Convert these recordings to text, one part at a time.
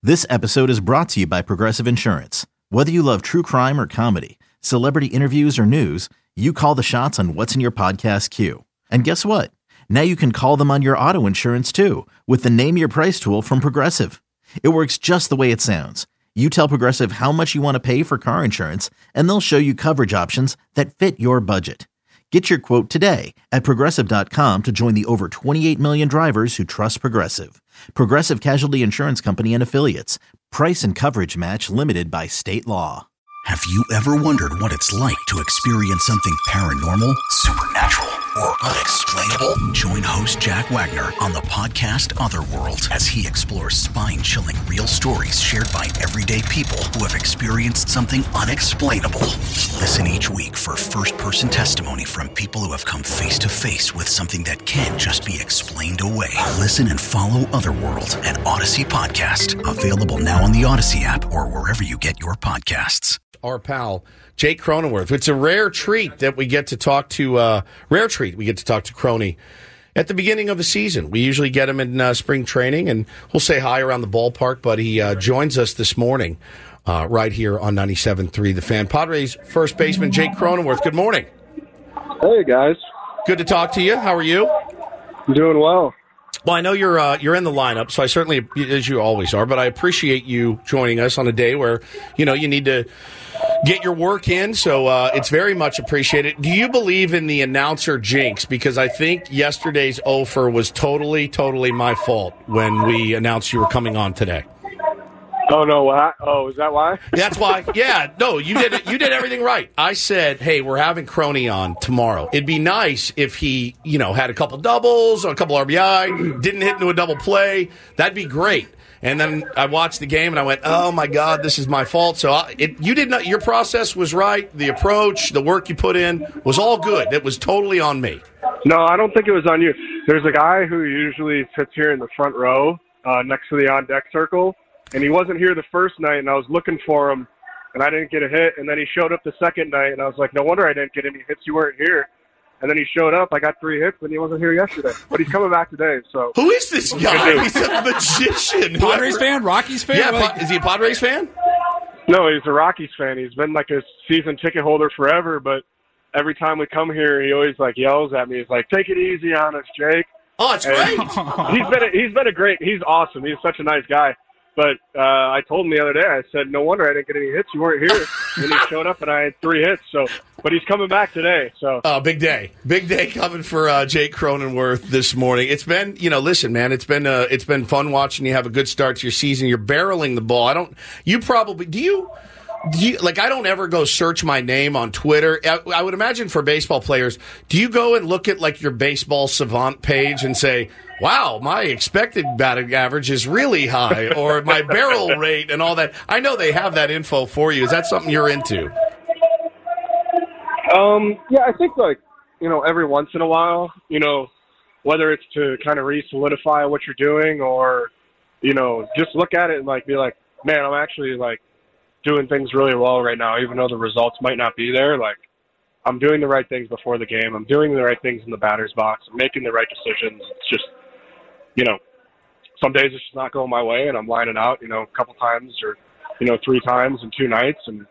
This episode is brought to you by Progressive Insurance. Whether you love true crime or comedy, celebrity interviews or news, you call the shots on what's in your podcast queue. And guess what? Now you can call them on your auto insurance too with the Name Your Price tool from Progressive. It works just the way it sounds. You tell Progressive how much you want to pay for car insurance, and they'll show you coverage options that fit your budget. Get your quote today at Progressive.com to join the over 28 million drivers who trust Progressive. Progressive Casualty Insurance Company and Affiliates. Price and coverage match limited by state law. Have you ever wondered what it's like to experience something paranormal, supernatural, or unexplainable? Join host Jack Wagner on the podcast Otherworld as he explores spine-chilling real stories shared by everyday people who have experienced something unexplainable. Listen each week for first-person testimony from people who have come face-to-face with something that can't just be explained away. Listen and follow Otherworld, an Odyssey podcast. Available now on the Odyssey app or wherever you get your podcasts. Our pal Jake Cronenworth. It's a rare treat that we get to talk to Crony at the beginning of the season. We usually get him in spring training, and we'll say hi around the ballpark, but he joins us this morning right here on 97.3 The Fan. Padres first baseman Jake Cronenworth, good morning. Hey, guys. Good to talk to you. How are you? I'm doing well. Well, I know you're in the lineup, so I certainly, as you always are, but I appreciate you joining us on a day where, you need to get your work in, so it's very much appreciated. Do you believe in the announcer jinx? Because I think yesterday's offer was totally my fault when we announced you were coming on today. Oh, no. What? Oh, is that why? That's why. Yeah. No, you did it. You did everything right. I said, hey, we're having Crony on tomorrow. It'd be nice if he, had a couple doubles, or a couple RBI, didn't hit into a double play. That'd be great. And then I watched the game and I went, oh my God, this is my fault. So you did not. Your process was right. The approach, the work you put in was all good. It was totally on me. No, I don't think it was on you. There's a guy who usually sits here in the front row next to the on-deck circle, and he wasn't here the first night, and I was looking for him, and I didn't get a hit. And then he showed up the second night, and I was like, no wonder I didn't get any hits. You weren't here. And then he showed up. I got 3 hits, and he wasn't here yesterday. But he's coming back today. So who is this guy? He's a magician. Padres fan? Rockies fan? Yeah, is he a Padres fan? No, he's a Rockies fan. He's been like a season ticket holder forever, but every time we come here, he always yells at me. He's like, take it easy on us, Jake. Oh, it's great. He's been a great – he's awesome. He's such a nice guy. But I told him the other day, I said, no wonder I didn't get any hits. You weren't here. And he showed up, and I had 3 hits. But he's coming back today. So big day. Big day coming for Jake Cronenworth this morning. It's been, listen, man, it's been fun watching you have a good start to your season. You're barreling the ball. I don't ever go search my name on Twitter. I would imagine for baseball players, do you go and look at your baseball savant page and say, wow, my expected batting average is really high, or my barrel rate and all that? I know they have that info for you. Is that something you're into? Yeah, I think every once in a while, whether it's to kind of re-solidify what you're doing or, just look at it and be like, man, I'm actually doing things really well right now, even though the results might not be there. I'm doing the right things before the game. I'm doing the right things in the batter's box. I'm making the right decisions. It's just, some days it's just not going my way, and I'm lining out, a couple times or, 3 times in 2 nights. And,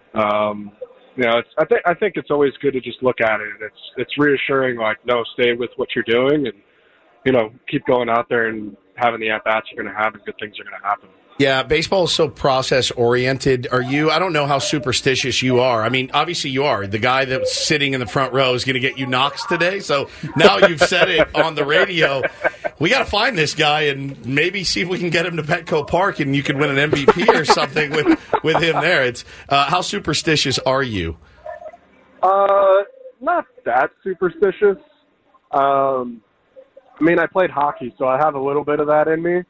I think it's always good to just look at it. And it's reassuring, no, stay with what you're doing and, keep going out there and having the at-bats you're going to have, and good things are going to happen. Yeah, baseball is so process-oriented. I don't know how superstitious you are. I mean, obviously you are. The guy that's sitting in the front row is going to get you knocks today. So now you've said it on the radio. We got to find this guy and maybe see if we can get him to Petco Park and you can win an MVP or something with him there. It's how superstitious are you? Not that superstitious. I played hockey, so I have a little bit of that in me.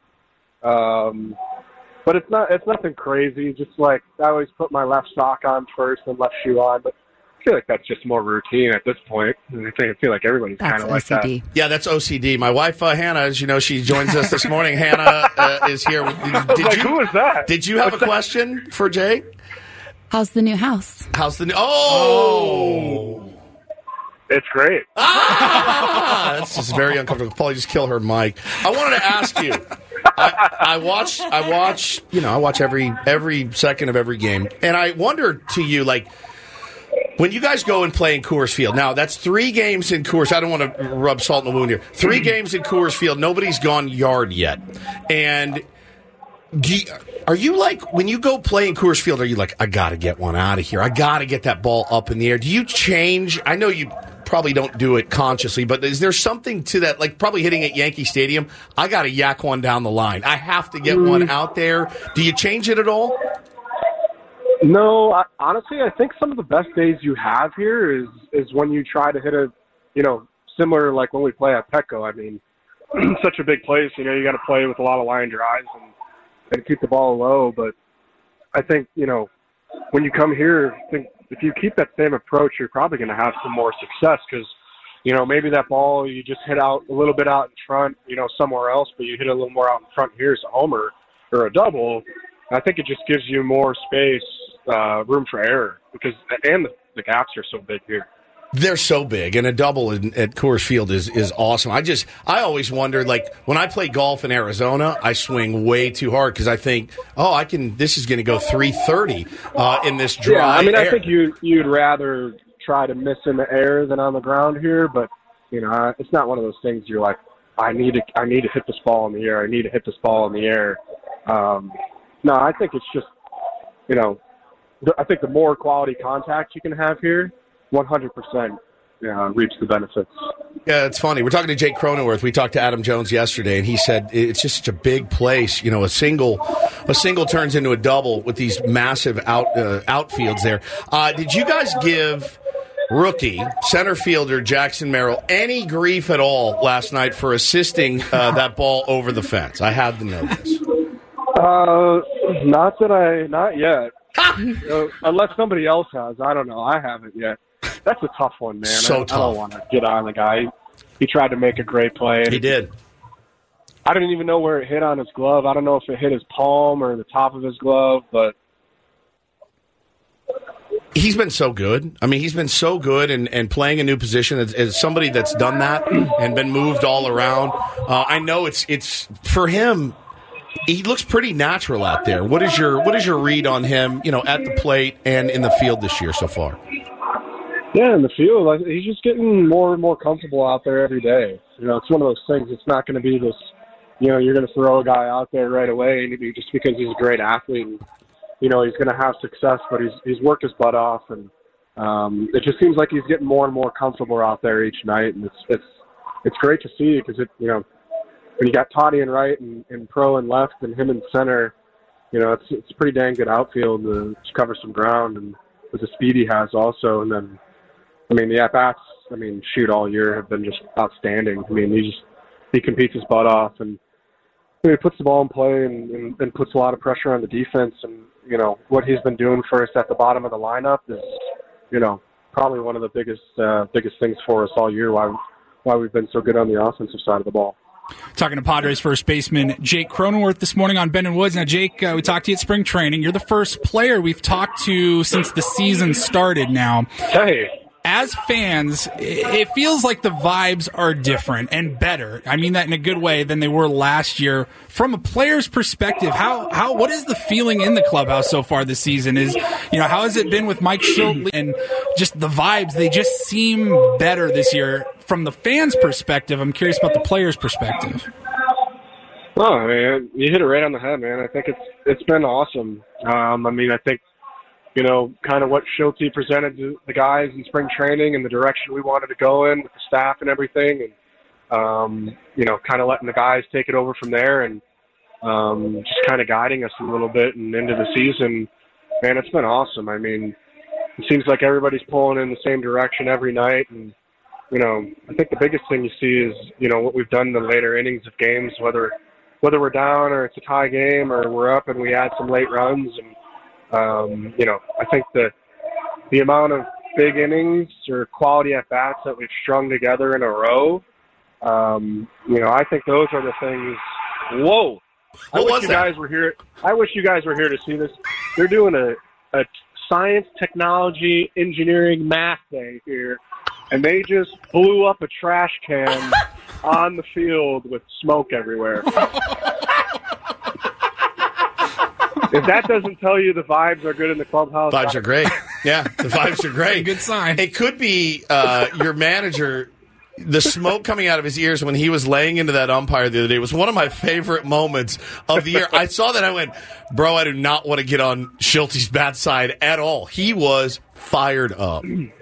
But it's nothing crazy. Just I always put my left sock on first and left shoe on. But I feel like that's just more routine at this point. And I feel like everybody's kind of like that. Yeah, that's OCD. My wife, Hannah, as you know, she joins us this morning. Hannah is here. Who is that? Did you have a question for Jake? How's the new house? Oh! It's great. This is very uncomfortable. Probably just kill her mic. I wanted to ask you, I watch every second of every game, and I wonder to you, like, when you guys go and play in Coors Field, now that's 3 games in Coors. I don't want to rub salt in the wound here. 3 games in Coors Field, nobody's gone yard yet, and. Are you like, when you go play in Coors Field, are you like, I got to get one out of here. I got to get that ball up in the air. Do you change? I know you probably don't do it consciously, but is there something to that, like probably hitting at Yankee Stadium? I got to yak one down the line. I have to get one out there. Do you change it at all? No, honestly, I think some of the best days you have here is when you try to hit a, similar like when we play at Petco. I mean, such a big place, you got to play with a lot of line drives and keep the ball low. But I think, when you come here, I think if you keep that same approach, you're probably going to have some more success because, maybe that ball you just hit out a little bit out in front, somewhere else, but you hit a little more out in front here as a homer or a double. I think it just gives you more space, room for error because the gaps are so big here. They're so big, and a double at Coors Field is awesome. I always wondered, like, when I play golf in Arizona, I swing way too hard because I think, this is going to go 330 in this dry air. I think you'd rather try to miss in the air than on the ground here, but, it's not one of those things you're like, I need to hit this ball in the air. I need to hit this ball in the air. No, I think it's just, I think the more quality contact you can have here, 100% reaps the benefits. Yeah, it's funny. We're talking to Jake Cronenworth. We talked to Adam Jones yesterday, and he said it's just such a big place. A single turns into a double with these massive outfields there. Did you guys give rookie center fielder Jackson Merrill any grief at all last night for assisting that ball over the fence? I had to know this. Not yet. Unless somebody else has. I don't know. I haven't yet. That's a tough one, man. So tough. I don't want to get on the guy. He tried to make a great play. He did. I didn't even know where it hit on his glove. I don't know if it hit his palm or the top of his glove, but he's been so good. I mean, he's been so good and playing a new position as somebody that's done that and been moved all around. I know it's for him. He looks pretty natural out there. What is your read on him, at the plate and in the field this year so far? Yeah, in the field, he's just getting more and more comfortable out there every day. It's one of those things. It's not going to be this, you're going to throw a guy out there right away just because he's a great athlete. And, he's going to have success, but he's worked his butt off, and it just seems like he's getting more and more comfortable out there each night, and it's great to see because when you got Toddy in right and Pro in left and him in center, it's a pretty dang good outfield to cover some ground and with the speed he has also. And then, the at-bats, all year have been just outstanding. He competes his butt off and he puts the ball in play and puts a lot of pressure on the defense. And, what he's been doing for us at the bottom of the lineup is, probably one of the biggest things for us all year, why we've been so good on the offensive side of the ball. Talking to Padres first baseman Jake Cronenworth this morning on Ben and Woods. Now, Jake, we talked to you at spring training. You're the first player we've talked to since the season started now. Hey. As fans, it feels like the vibes are different and better. I mean that in a good way than they were last year. From a player's perspective, what is the feeling in the clubhouse so far this season? How has it been with Mike Shildt and just the vibes? They just seem better this year. From the fans' perspective, I'm curious about the players' perspective. Oh, man, you hit it right on the head, man. I think it's been awesome. I think, kind of what Shildt presented to the guys in spring training and the direction we wanted to go in with the staff and everything. And, kind of letting the guys take it over from there and just kind of guiding us a little bit and into the season. Man, it's been awesome. It seems like everybody's pulling in the same direction every night. And, I think the biggest thing you see is, what we've done in the later innings of games, whether we're down or it's a tie game or we're up and we add some late runs. And, I think the amount of big innings or quality at-bats that we've strung together in a row, I think those are the things. Whoa. I wish you guys were here to see this. They're doing a science, technology, engineering, math day here, and they just blew up a trash can on the field with smoke everywhere. if that doesn't tell you the vibes are good in the clubhouse, Vibes are great. Yeah, the vibes are great. Good sign. It could be your manager. The smoke coming out of his ears when he was laying into that umpire the other day was one of my favorite moments of the year. I saw that. I went, bro, I do not want to get on Schulte's bad side at all. He was fired up.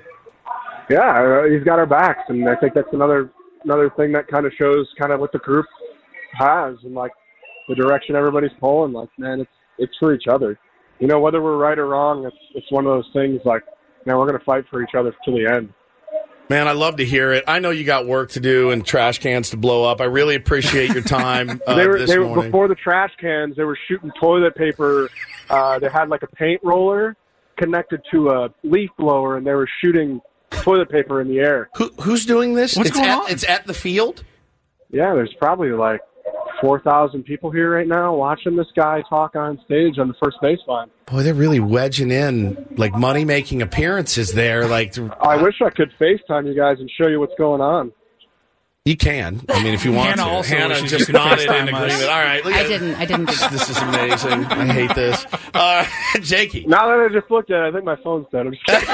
Yeah, he's got our backs, and I think that's another thing that kind of shows kind of what the group has and like the direction everybody's pulling. Like, man, it's for each other. You know, whether we're right or wrong, it's one of those things. Like, man, we're going to fight for each other to the end. Man, I love to hear it. I know you got work to do and trash cans to blow up. I really appreciate your time this morning. Before the trash cans, they were shooting toilet paper. They had like a paint roller connected to a leaf blower, and they were shooting toilet paper in the air. Who's doing this? What's going on? It's at the field? Yeah, there's probably like 4,000 people here right now watching this guy talk on stage on the first baseline. Boy, they're really wedging in like money-making appearances there. Like, I wish I could FaceTime you guys and show you what's going on. You can. I mean, if you want Hannah to. also Hannah wishes just you could nodded FaceTime in agreement. us. All right. I didn't do that. This is amazing. I hate this. Jakey. Now that I just looked at it, I think my phone's dead. I'm just kidding.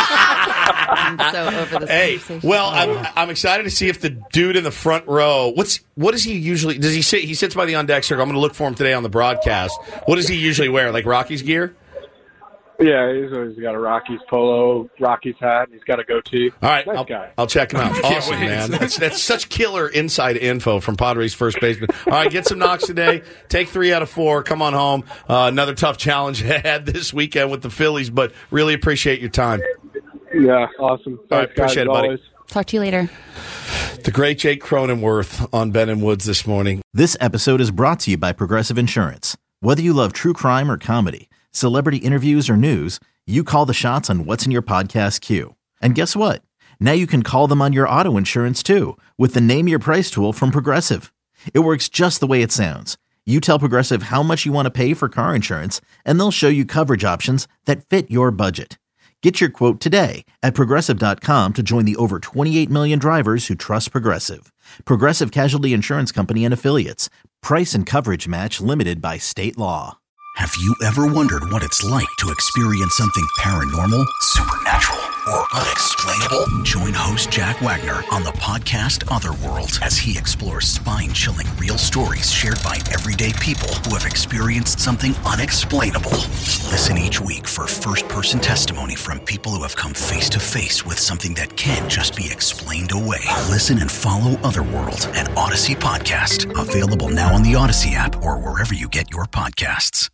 I'm so over this Hey, conversation. well, I'm excited to see if the dude in the front row. What does he usually? Does he sit? He sits by the on deck circle. I'm going to look for him today on the broadcast. What does he usually wear? Like Rockies gear? Yeah, he's always got a Rockies polo, Rockies hat, and he's got a goatee. All right, Nice guy. I'll check him out. Awesome, wait. man. That's such killer inside info from Padres first baseman. All right, get some knocks today. Take 3 out of 4. Come on home. Another tough challenge ahead this weekend with the Phillies, but really appreciate your time. Yeah, awesome. All right, Thanks, guys, appreciate it, as buddy. always. Talk to you later. The great Jake Cronenworth on Ben and Woods this morning. This episode is brought to you by Progressive Insurance. Whether you love true crime or comedy, celebrity interviews or news, you call the shots on what's in your podcast queue. And guess what? Now you can call them on your auto insurance too with the Name Your Price tool from Progressive. It works just the way it sounds. You tell Progressive how much you want to pay for car insurance, and they'll show you coverage options that fit your budget. Get your quote today at Progressive.com to join the over 28 million drivers who trust Progressive. Progressive Casualty Insurance Company and Affiliates. Price and coverage match limited by state law. Have you ever wondered what it's like to experience something paranormal, supernatural, or unexplainable? Join host Jack Wagner on the podcast Otherworld as he explores spine-chilling real stories shared by everyday people who have experienced something unexplainable. Listen each week for first-person testimony from people who have come face-to-face with something that can't just be explained away. Listen and follow Otherworld, an Odyssey podcast. Available now on the Odyssey app or wherever you get your podcasts.